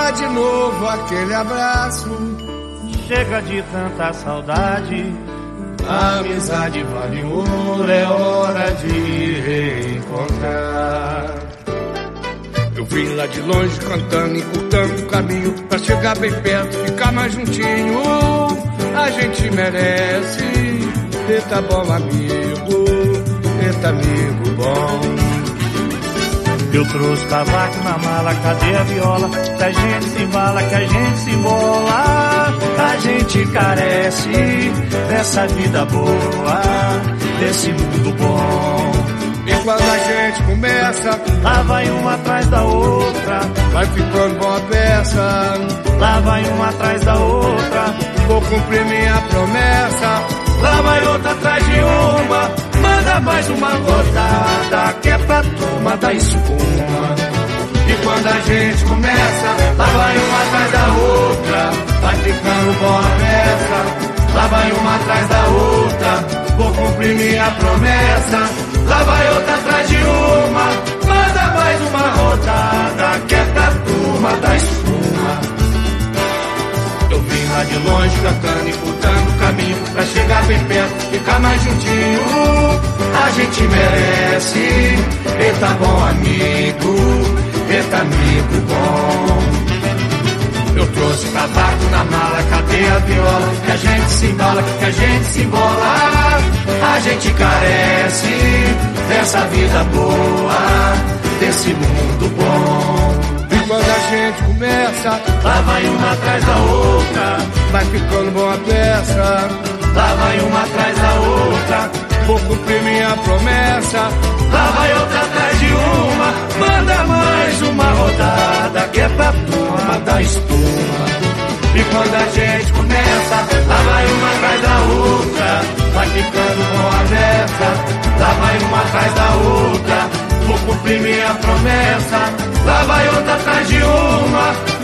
dá de novo aquele abraço. Chega de tanta saudade, a amizade vale ouro, é hora de reencontrar. Eu vim lá de longe cantando, encurtando o caminho pra chegar bem perto, ficar mais juntinho. A gente merece. Eita bom amigo, eita amigo bom. Eu trouxe cavaco na mala, cadê a viola? Que a gente se embala, que a gente se embola. A gente carece dessa vida boa, desse mundo bom. E quando a gente começa, lá vai uma atrás da outra, vai ficando boa peça. Lá vai uma atrás da outra, vou cumprir minha promessa. Lá vai outra atrás de uma, manda mais uma rodada, que é pra turma da espuma. E quando a gente começa, lá vai uma atrás da outra, vai ficando boa peça. Lá vai uma atrás da outra, vou cumprir minha promessa. Lá vai outra atrás de uma, manda mais uma rodada, que é pra turma da espuma. Eu vim lá de longe cantando, encurtando o caminho pra chegar bem perto, ficar mais juntinho. A gente merece. Eita bom amigo, eita amigo bom. Eu trouxe cavaco na mala, cadê a viola? Que a gente se embala, que a gente se embola. A gente carece dessa vida boa, desse mundo bom. E quando a gente começa, lá vai uma atrás da outra, vai ficando boa peça. Lá vai uma atrás da outra, vou cumprir minha promessa. Lá vai outra atrás de uma, manda mais uma rodada, que é pra turma da espuma. E quando a gente começa, lá vai uma atrás da outra, vai ficando boa peça. Lá vai uma atrás da outra, vou cumprir minha promessa. Lá vai outra atrás de uma,